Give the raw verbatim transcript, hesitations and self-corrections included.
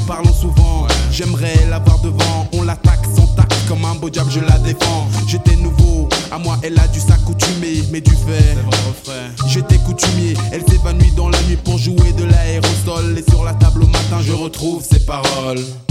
parlons souvent. J'aimerais l'avoir devant, on l'attaque sans tact. Comme un beau diable je la défends. J'étais nouveau, à moi elle a dû s'accoutumer. Mais du fait, j'étais coutumier. Elle s'évanouit dans la nuit pour jouer de l'aérosol. Et sur la table au matin je retrouve ses paroles.